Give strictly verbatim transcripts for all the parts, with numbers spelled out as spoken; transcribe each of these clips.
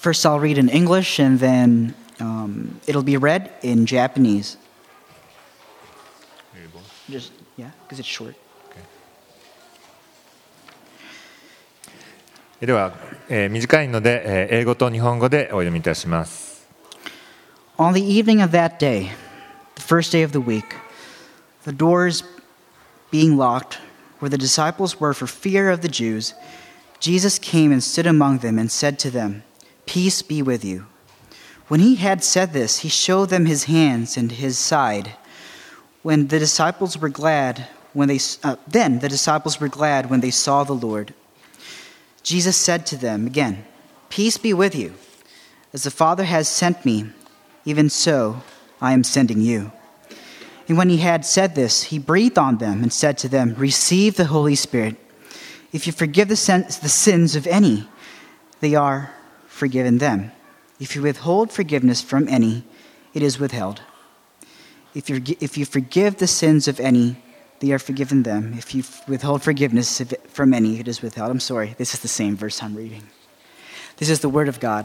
First, I'll read in English, and then um, it'll be read in Japanese. Just, yeah, because it's short. では、えー、短いので、えー、英語と日本語でお読みいたします。 On the evening of that day, the first day of the week, the doors being locked, where the disciples were for fear of the Jews, Jesus came and stood among them and said to them, "Peace be with you." When he had said this, he showed them his hands and his side. When the disciples were glad, when they uh, then the disciples were glad when they saw the Lord. Jesus said to them again, "Peace be with you. As the Father has sent me, even so I am sending you." And when he had said this, he breathed on them and said to them, "Receive the Holy Spirit. If you forgive the, sin- the sins of any, they are forgiven them. If you withhold forgiveness from any, it is withheld. If you, if you forgive the sins of any, they are forgiven them. If you withhold forgiveness from any, it is withheld." I'm sorry, this is the same verse I'm reading. This is the word of God.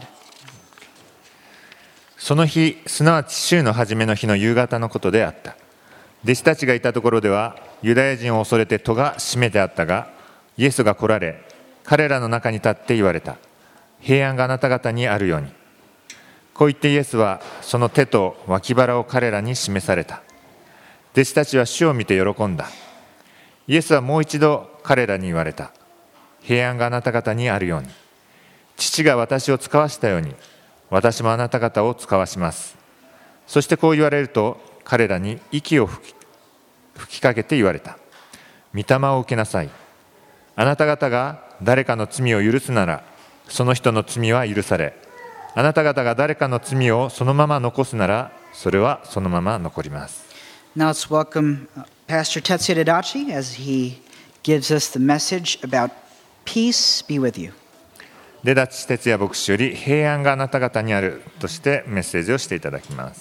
その日、すなわち週の初めの日の夕方のことであった。弟子たちがいたところでは、ユダヤ人を恐れて戸が閉めてあったが、イエスが来られ、彼らの中に立って言われた。平安があなた方にあるように。こう言ってイエスはその手と脇腹を彼らに示された。弟子たちは主を見て喜んだ。イエスはもう一度彼らに言われた。平安があなた方にあるように。父が私を使わしたように、私もあなた方を使わします。そしてこう言われると、彼らに息を吹き、吹きかけて言われた。御霊を受けなさい。あなた方が誰かの罪を許すなら、その人の罪は許され、あなた方が誰かの罪をそのまま残すなら、それはそのまま残ります。 Now let's welcome Pastor Tetsuya Tadachi as he gives us the message about peace be with you. 出立哲也牧師より平安があなた方にあるとしてメッセージをしていただきます。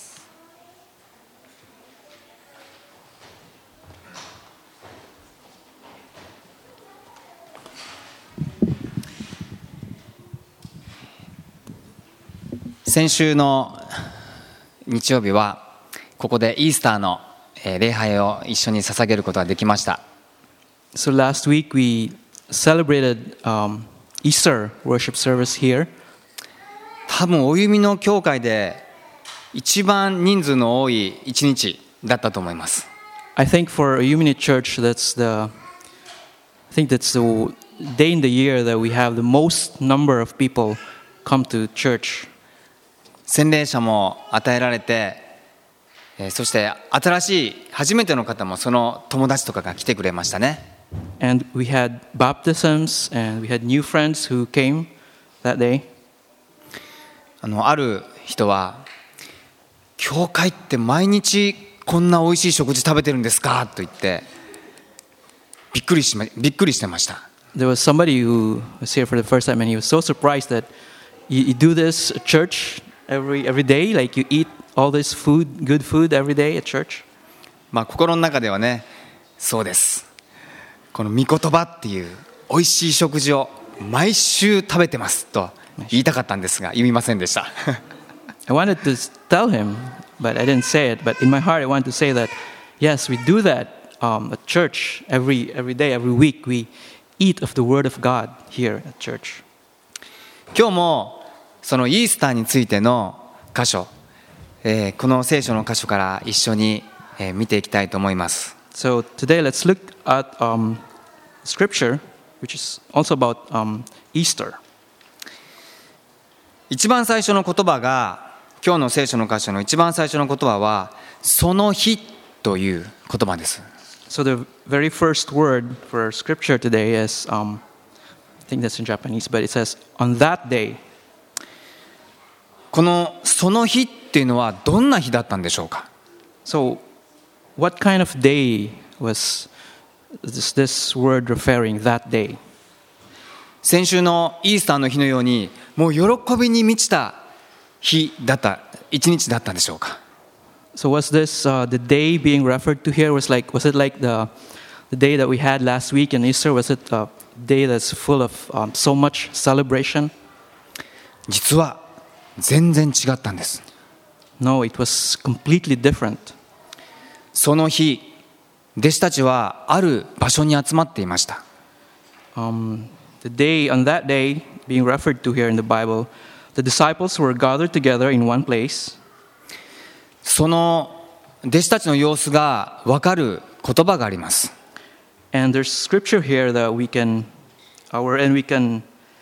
先週の日曜日はここでイースターの礼拝を一緒に捧げることができました。 So last week we celebrated um, Easter worship service here. 多分お弓の教会で一番人数の多い一日だったと思います。 I think for a Umini church, that's the, I think that's the day in the year that we have the most number of people come to church. 洗礼者も与えられて、えー、そして新しい初めての方もその友達とかが来てくれましたね。 And we had baptisms and we had new friends who came that day. あの、ある人は、教会って毎日こんな美味しい食事食べてるんですかと言ってびっくりしま、びっくりしてました。 There was somebody who was here for the first time and he was so surprised that you, you do this at church every every day, like you eat all this food, good food every day at church. まあ心の中ではね、そうです。この御言葉っていう美味しい食事を毎週食べてますと言いたかったんですが、言いませんでした。 I wanted to tell him, but I didn't say it. But in my heart, I wanted to say that, yes, we do that um, at church every every day, every week. We eat of the Word of God here at church. 今日もそのイースターについての箇所、えー、この聖書の箇所から一緒に、えー、見ていきたいと思います。 So today, let's look at um, scripture, which is also about um, Easter. 一番最初の言葉が今日の聖書の箇所の一番最初の言葉はその日という言葉です。 So the very first word for scripture today is, um, I think that's in Japanese, but it says, on that day. このその日っていうのはどんな日だったんでしょうか。 So what kind of day was this, this word referring, that day? 先週のイースターの日のようにもう喜びに満ちた日だった一日だったんでしょうか。 So was this uh, the day being referred to here? Was like was it like the the day that we had last week in Easter? Was it a day that's full of um, so much celebration? 実は全然違ったんです。 No, it was completely different. その日、弟子たちはある場所に集まっていました。 Um, the day, on that day, being referred to here in the Bible, the disciples were gathered together in one place. その弟子たちの様子が分かる言葉があります。 And there's scripture here that we can, our, and we can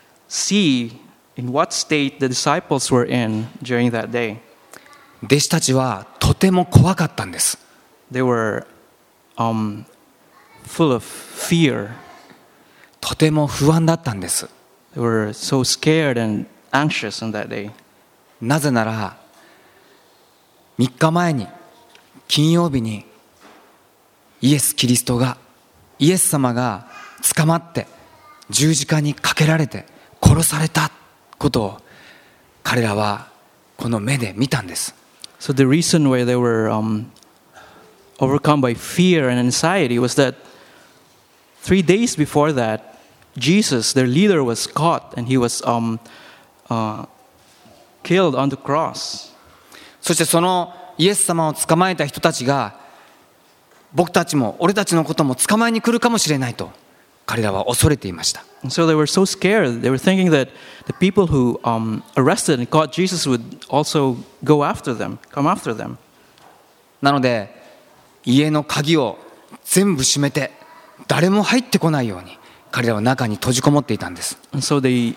see in what state the disciples were in during that day. 弟子たちはとても怖かったんです。 They were um, full of fear. とても不安だったんです。 They were so scared and anxious on that day. なぜならみっかまえに金曜日にイエス・キリストがイエス様が捕まって十字架にかけられて殺されたことを彼らはこの目で見たんです。 So the reason why they were um, overcome by fear and anxiety was that three days before that, Jesus, their leader, was caught and he was um, uh, killed on the cross. そしてそのイエス様を捕まえた人たちが僕たちも俺たちのことも捕まえに来るかもしれないと彼らは恐れていました。 And so they were so scared. They were thinking that the people who um, arrested and caught Jesus would also go after them, come after them. なので家の鍵を全部閉めて誰も入ってこないように彼らは中に閉じこもっていたんです。 And so they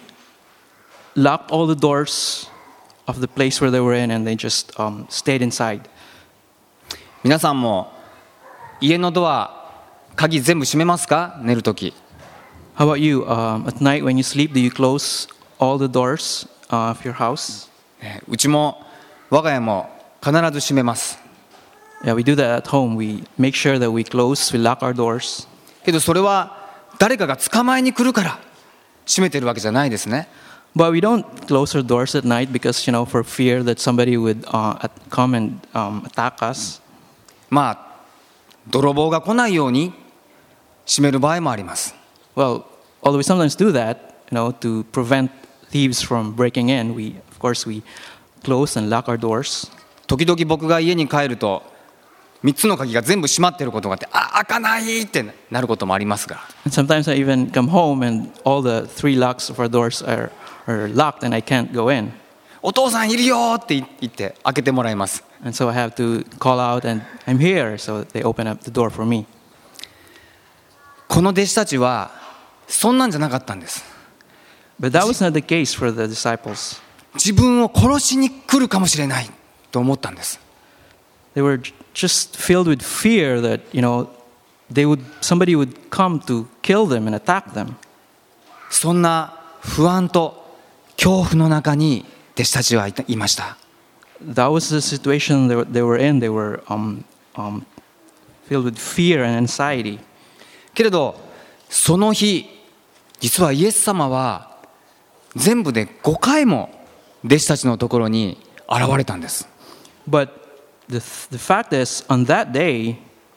locked all the doors of the place where they were in and they just um, stayed inside. 皆さんも家のドア鍵全部閉めますか？寝るとき。 How about you? Um, at night when you sleep, do you close all the doors uh, of your house? うちも我が家も必ず閉めます。 Yeah, we do that at home. We make sure that we close, we lock our doors. けどそれは誰かが捕まえに来るから閉めてるわけじゃないですね。 But we don't close our doors at night because, you know, for fear that somebody would uh, at- come and um, attack us. まあ泥棒が来ないように閉める場合もあります。 Well, although we sometimes do that, you know, to prevent thieves from breaking in, we, of course, we close and lock our doors. 時々僕が家に帰るとみっつの鍵が全部閉まってることがあって、あ、開かないってなることもありますが、 And sometimes I even come home and all the three locks of our doors are, are locked and I can't go in. お父さんいるよって言って開けてもらいます。 And so I have to call out and I'm here, so they open up the door for me. この弟子たちはそんなんじゃなかったんです。 But that was not the case for the disciples. 自分を殺しに来るかもしれないと思ったんです。 They were just filled with fear that, you know, they would, somebody would come to kill them and attack them. そんな不安と恐怖の中に弟子たちはいたいました。 That was the situation they were, they were in. They were um, um, filled with fear and anxiety. けれどその日実はイエス様は全部でごかいも弟子たちのところに現れたんです。 But the, the fact is, on that day,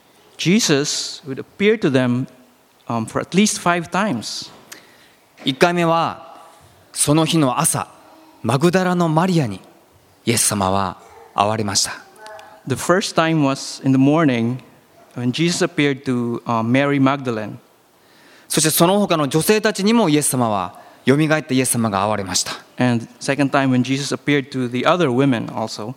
Jesus would appear to them um, for at least five times. いっかいめはその日の朝マグダラのマリアにイエス様は現れました。 The first time was in the morning when Jesus appeared to uh, Mary Magdalene. そしてその他の女性たちにもイエス様はよみがえったイエス様が現れました。 And second time when Jesus appeared to the other women also.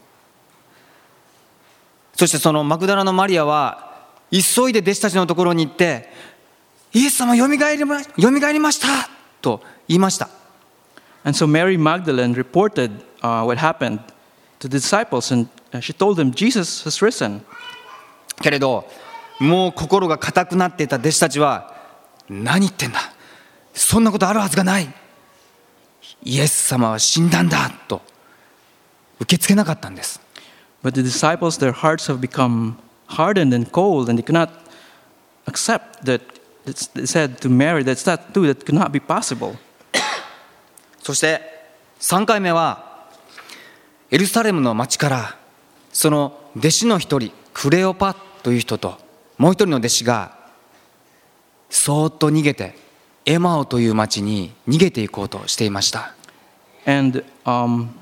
そしてそのマグダラのマリアは急いで弟子たちのところに行ってイエス様よみがえりま、よみがえりましたと言いました。 And so Mary Magdalene reported uh, what happened to the disciples and she told them, Jesus has risen. けれどもう心が固くなっていた弟子たちは何言ってんだ、そんなことあるはずがない、イエス様は死んだんだと受け付けなかったんです。 But the disciples, their hearts have become hardened and cold and they could not accept that. They said to Mary, that's that too, that could not be possible. そしてさんかいめはエルサレムの町からその弟子の一人クレオパという人ともう一人の弟子がそーっと逃げてエマオという町に逃げていこうとしていました。 And um,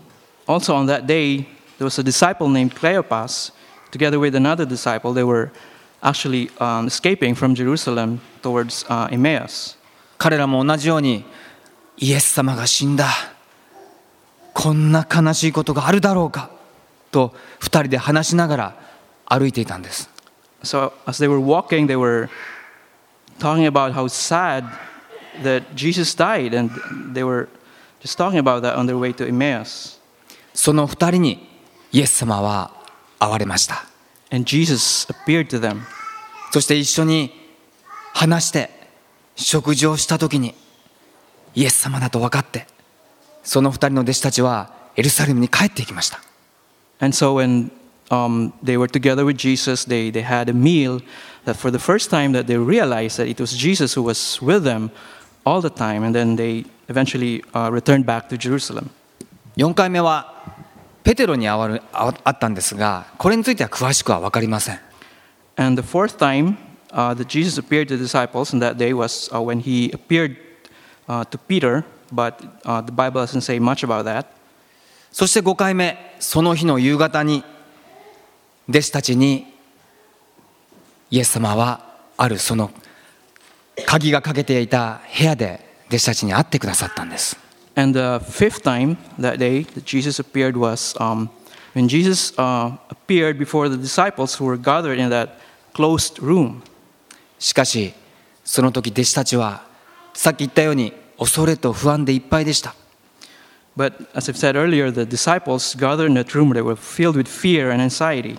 also on that day, there was a disciple named Cleopas, together with another disciple. They were actually um, escaping from Jerusalem towards uh, Emmaus. 彼らも同じように、イエス様が死んだ、こんな悲しいことがあるだろうかと二人で話しながら歩いていたんです。 So as they were walking, they were talking about how sad that Jesus died, and they were just talking about that on their way to Emmaus. その二人にイエス様は会われました。 And Jesus appeared to them. そして一緒に話して食事をしたときにイエス様だと分かって、その二人の弟子たちはエルサレムに帰っていきました。 And so when um, they were together with Jesus, they, they had a meal that for the first time that they realized that it was Jesus who was with them all the time, and then they eventually uh, returned back to Jerusalem. よんかいめはペテロに会わる会ったんですが、これについては詳しくは分かりません。 And the fourth time uh, that Jesus appeared to the disciples on that day was uh, when he appeared uh, to Peter, but uh, the Bible doesn't say much about that. そしてごかいめ、その日の夕方に弟子たちにイエス様はあるその鍵がかけていた部屋で弟子たちに会ってくださったんです。 And the fifth time that day that Jesus appeared was um, when Jesus uh, appeared before the disciples who were gathered in that closed room. しかしその時弟子たちはさっき言ったように恐れと不安でいっぱいでした。 But as I've said earlier, the disciples gathered in that room, they were filled with fear and anxiety.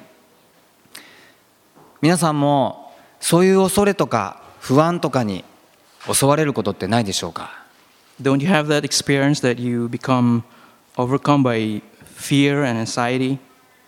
皆さんもそういう恐れとか不安とかに襲われることってないでしょうか。 Don't you have that experience that you become overcome by fear and anxiety?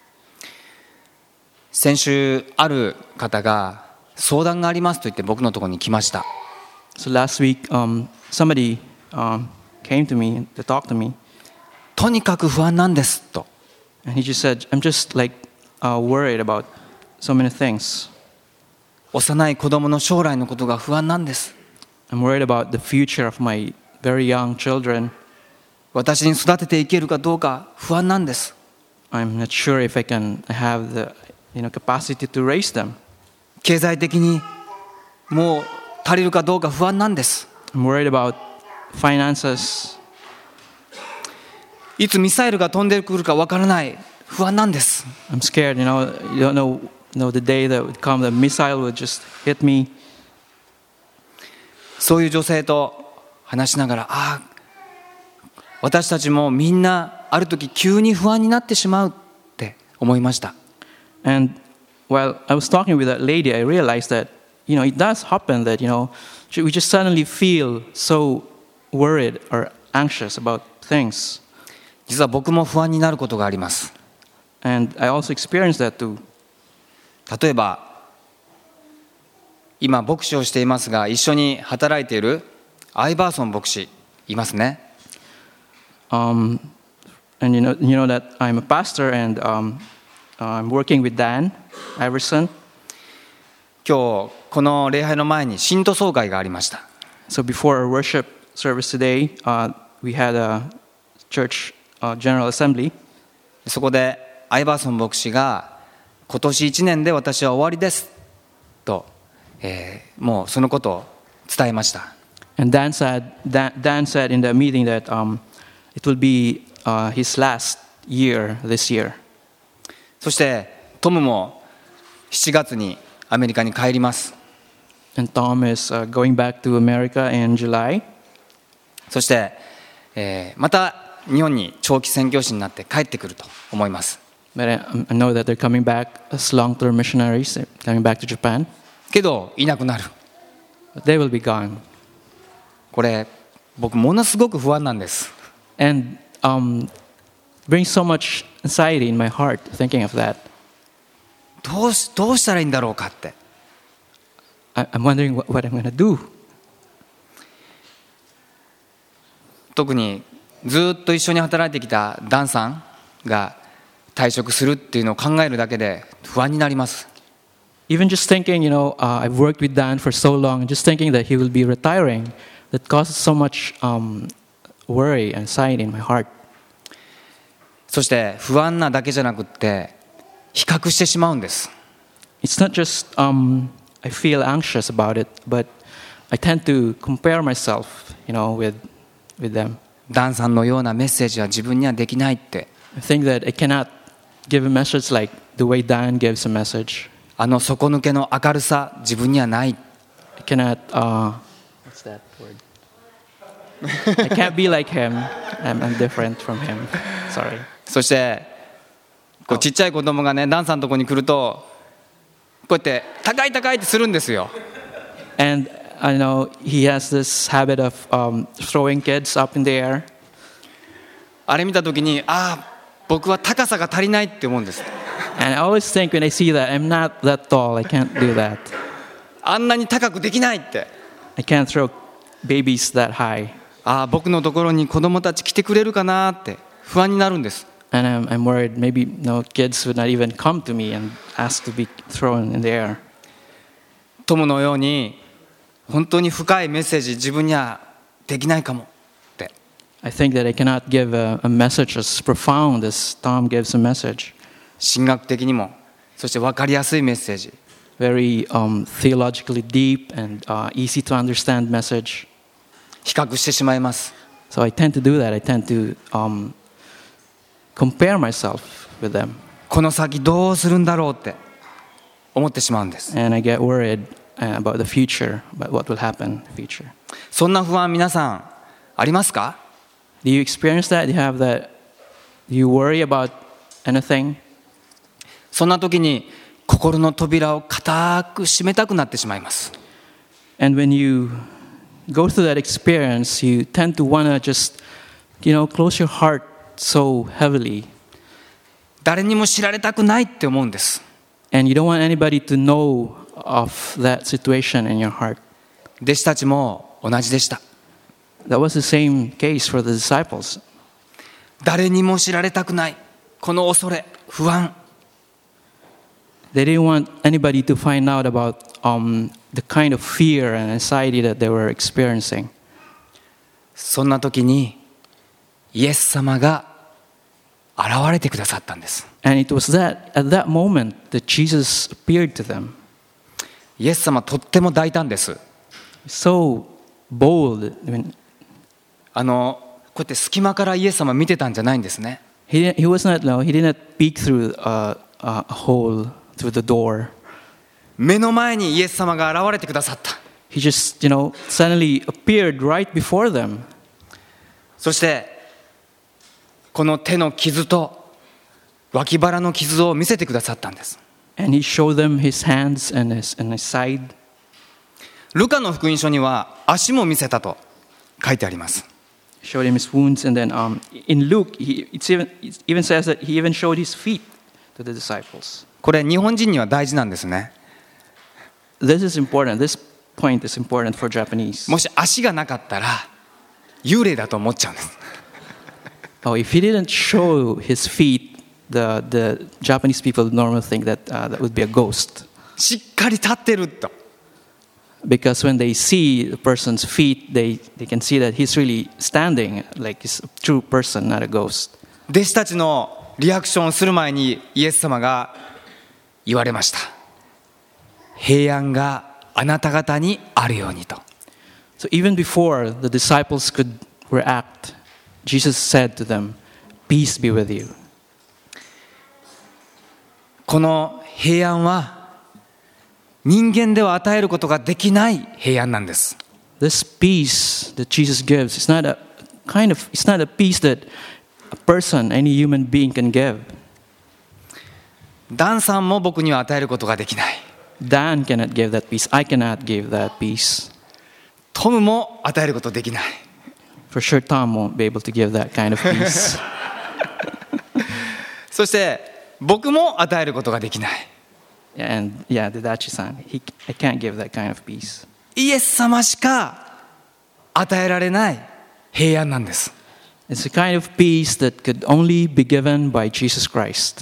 先週ある方が相談がありますと言って僕のところに来ました。 So last week, um, somebody um, came to me to talk to me, とにかく不安なんですと。 and he just said, I'm just like uh, worried about so many things. 幼い子供の将来のことが不安なんです。 I'm worried about the future of my very young children. 私に育てていけるかどうか不安なんです。 I'm not sure if I can have the you know, capacity to raise them. 経済的にもう足りるかどうか不安なんです。 I'm worried about finances. いつミサイルが飛んでくるかわからない不安なんです。 I'm scared, you know, you don't know, you know the day that would come, the missile would just hit me. そういう女性と話しながら、ああ、私たちもみんなある時急に不安になってしまうって思いました。 And while I was talking with that lady, I realized that, you know, it does happen that, you know, we just suddenly feel so worried or anxious about things. 実は僕も不安になることがあります。 And I also experienced that too. 例えば今牧師をしていますが、一緒に働いているアイバーソン牧師いますね。 Um, and you know, you know that I'm a pastor, and um, I'm working with Dan Iverson. 今日この礼拝の前に信徒総会がありました。 So before our worship service today, uh, we had a church uh, general assembly. そこでアイバーソン牧師が今年いちねんで私は終わりですと、えー、もうそのことを伝えました。 And Dan said, Dan, Dan said in the meeting that um, it will be uh, his last year this year. そしてトムもしちがつにアメリカに帰ります。 And Tom is uh, going back to America in July. そして、えー、また日本に長期宣教師になって帰ってくると思います。 But I, I know that they're coming back as long-term missionaries, they're coming back to Japan. けどいなくなる。 But they will be gone. これ僕ものすごく不安なんです。 And um, brings so much anxiety in my heart thinking of that. どうし、どうしたらいいんだろうかって。 I, I'm wondering what, what I'm going to do. 特にずっと一緒に働いてきたダンさんが退職するっていうのを考えるだけで不安になります。 Even just thinking, you know, uh, I've worked with Dan for so long, just thinking that he will be retiring, that causes so much um, worry and anxiety in my heart. そして不安なだけじゃなくって比較してしまうんです。 It's not just um, I feel anxious about it, but I tend to compare myself, you know, with with them. ダンさんのようなメッセージは自分にはできないって、 I think that I cannot give a message like the way Dan gives a message. あの底抜けの明るさ自分にはない。 I cannot. Uh, what's that word? I can't be like him. I'm, I'm different from him. Sorry. そしてこうちっちゃい子供がねダンさんのとこに来るとこうやって高い高いってするんですよ。 And I know he has this habit of um, throwing kids up in the air. あれ見た時にああ僕は高さが足りないって思うんです。 And I always think when I see that, I'm not that tall. I can't do that. あんなに高くできないって。 I can't throw babies that high. ああ僕のところに子供たち来てくれるかなって不安になるんです。 And I'm, I'm worried maybe no kids would not even come to me and ask to be thrown in the air. 友のように本当に深いメッセージ自分にはできないかもって。 I think that I cannot give a, a message as profound as Tom gives a message. 神学的にもそして分かりやすいメッセージ。 Very um, theologically deep and uh, easy to understand message. 比較してしまいます。 So I tend to do that. I tend to um, compare myself with them. この先どうするんだろうって思ってしまうんです。 And I get worried uh, about the future, about what will happen in the future. そんな不安皆さんありますか？ Do you experience that? Do you have that? Do you worry about anything? そんな時に心の扉を固く閉めたくなってしまいます。 And when you go through that experience, you tend to want to just, you know, close your heart so heavily. 誰にも知られたくないって思うんです。 And you don't want anybody to know of that situation in your heart. 弟子たちも同じでした。 That was the same case for the disciples. 誰にも知られたくないこの恐れ不安。 They didn't want anybody to find out about um, the kind of fear and anxiety that they were experiencing. そんな時にイエス様が現れてくださったんです。 And it was that at that moment that Jesus appeared to them. イエス様とっても大胆です。 So bold. I mean, あのこうやって隙間からイエス様見てたんじゃないんですね。 he, he was not, no, he did not peek through a, a hole through the door. 目の前にイエス様が現れてくださった。 He just, you know, suddenly appeared right before them. そしてこの手の傷と脇腹の傷を見せてくださったんです。 And he showed them his hands and his, and his side. ルカの福音書には足も見せたと書いてあります。 Showed him his wounds, and then um, in Luke, he, it's even, it even says that he even showed his feet to the disciples. これ日本人には大事なんですね。 This is important. This point is important for Japanese. もし足がなかったら幽霊だと思っちゃうんです。 Oh, if he didn't show his feet, the, the Japanese people normally think that uh, that would be a ghost. しっかり立ってると。 Because when they see the person's feet, they, they can see that he's really standing like he's a true person, not a ghost. 弟子たちのリアクションをする前にイエス様が言われました。平安があなた方にあるようにと。 So even before the disciples could react, Jesus said to them, "Peace be with you." この平安は人間では与えることができない平安なんです。 This peace that Jesus gives is not a kind of, it's not a peace that a person, any human being can give. ダンさんも僕には与えることができない。 Dan cannot give that peace. I cannot give that peace. トムも与えることできない。 For sure, Tom won't be able to give that kind of peace. そして僕も与えることができない。 And yeah, the Dachi-san, he, I can't give that kind of peace. イエス様しか与えられない平安なんです。 It's a kind of peace that could only be given by Jesus Christ.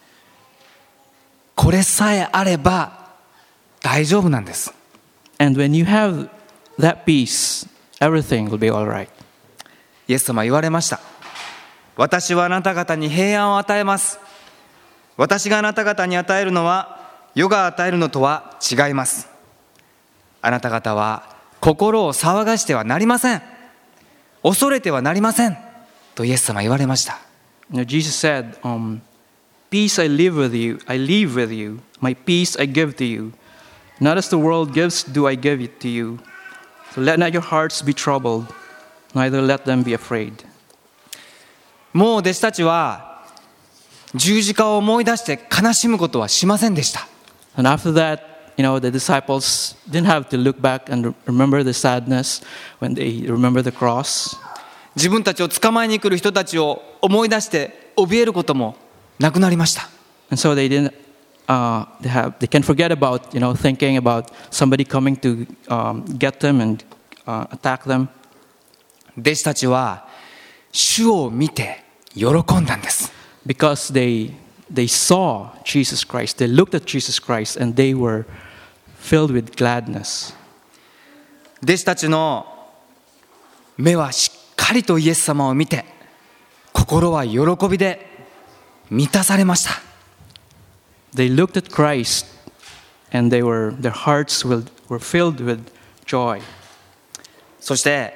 これさえあれば大丈夫なんです。 And when you have that peace, everything will be all right. イエス様は言われました。 私はあなた方に平安を与えます。私があなた方に与えるのは世が与えるのとは違います。あなた方は心を騒がしてはなりません。恐れてはなりませんとイエス様は言われました。 You know, Jesus said, um, Peace I live with you, I leave with you, my peace I give to you. Not as the world gives do I give it to you. So let not your hearts be troubled, neither let them be afraid. もう弟子たちは十字架を思い出して悲しむことはしませんでした。 And after that, you know, the disciples didn't have to look back and remember the sadness when they remember the cross. 自分たちを捕まえに来る人たちを思い出して怯えることもなくなりました。 And so they didn't, uh, they have, they can forget about, you know, thinking about somebody coming to um, get them and uh, attack them. 弟子たちは主を見て喜んだんです。 Because they they saw Jesus Christ, they looked at Jesus Christ, and they were filled with gladness. 弟子たちの目はしっかりとイエス様を見て、心は喜びで満たされました。 They looked at Christ, and they were their hearts were, were filled with joy. そして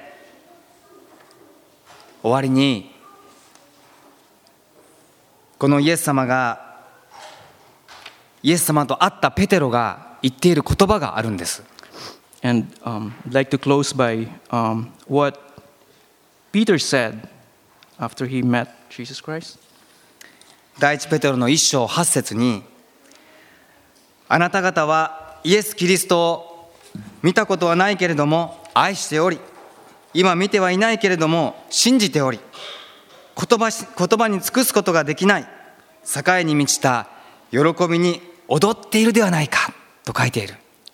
終わりにこのイエス様がイエス様と会ったペテロが言っている言葉があるんです。 And um, I'd like to close by um, what Peter said after he met Jesus Christ. 第一ペテロの一章八節に、あなた方はイエス・キリストを見たことはないけれども愛しており、今見てはいないけれども信じており、言葉、言葉に尽くすことができない栄に満ちた喜びに踊っているではないかと書いている。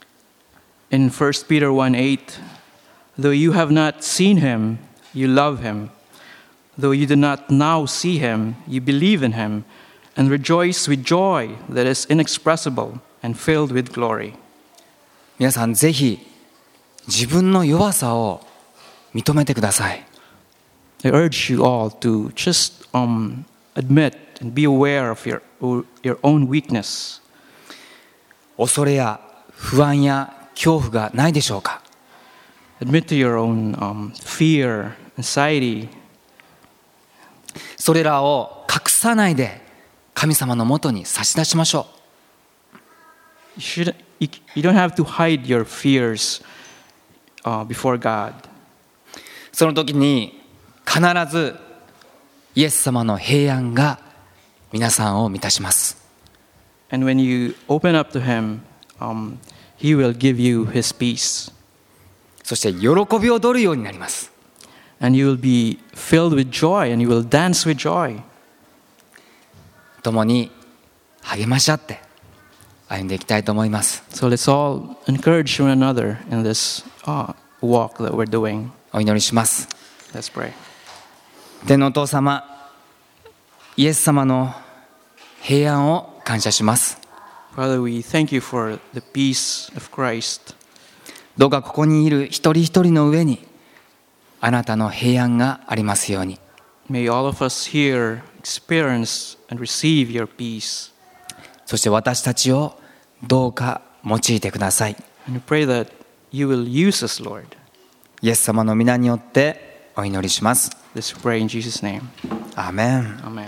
In First Peter one eight, though you have not seen him, you love him. Though you do not now see him, you believe in him and rejoice with joy that is inexpressible and filled with glory. 皆さんぜひ自分の弱さを認めてください。 I urge you all to just um, admit and be aware of your, your own weakness. 恐れや不安や恐怖がないでしょうか。 Admit to your own um, fear, anxiety. それらを隠さないで神様のもとに差し出しましょう。 You, should, you, you don't have to hide your fears uh, before God. その時に必ずイエス様の平安が皆さんを満たします。 And when you open up to him, um, he will give you his peace. そして喜びを踊るようになります。 And you will be filled with joy and you will dance with joy. 共に励まし合って歩んでいきたいと思います。 So let's all encourage one another in this uh, walk that we're doing. お祈りします。 Let's pray. 天のお父様、イエス様の平安を感謝します。 Father, we thank you for the peace of Christ. どうかここにいる一人一人の上にあなたの平安がありますように。 May all of us here experience and receive your peace. そして私たちをどうか用いてください。 And we pray that you will use us, Lord. イエス様の皆によってお祈りします。 Let's pray in Jesus' name. アーメン。 Amen.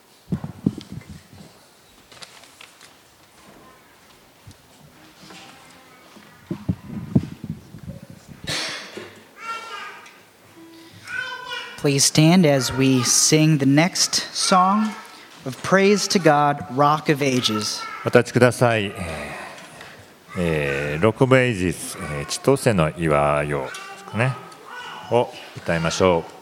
Please stand as we sing the next song of praise to God, Rock of Ages. お立ちください。えー、ロック・オブ・エイジズ、えー、千歳の岩よですかねを歌いましょう。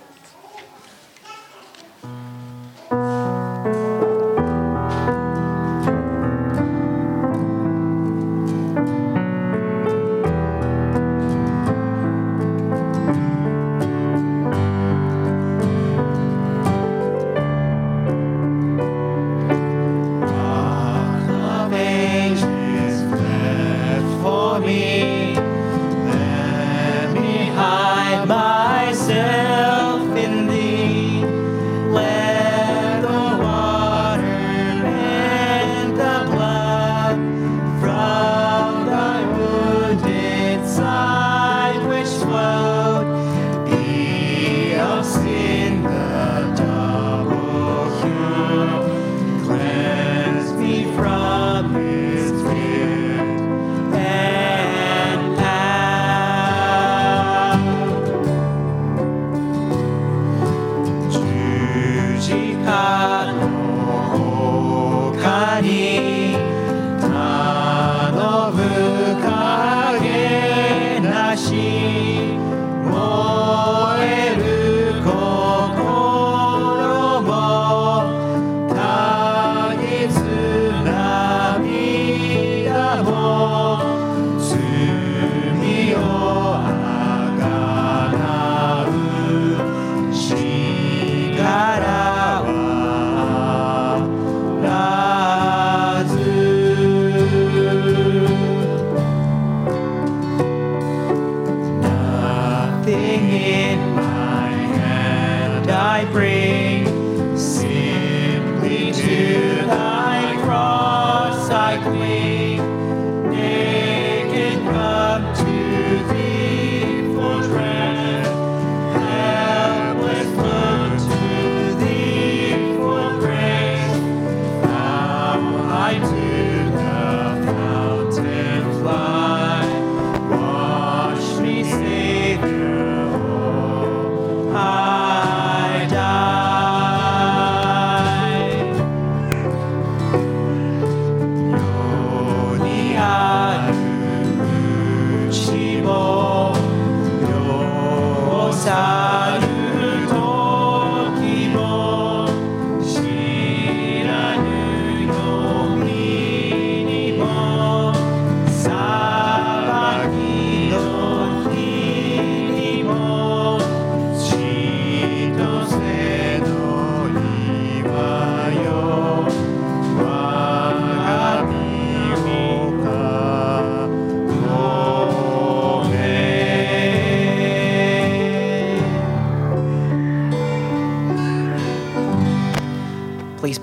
Myself な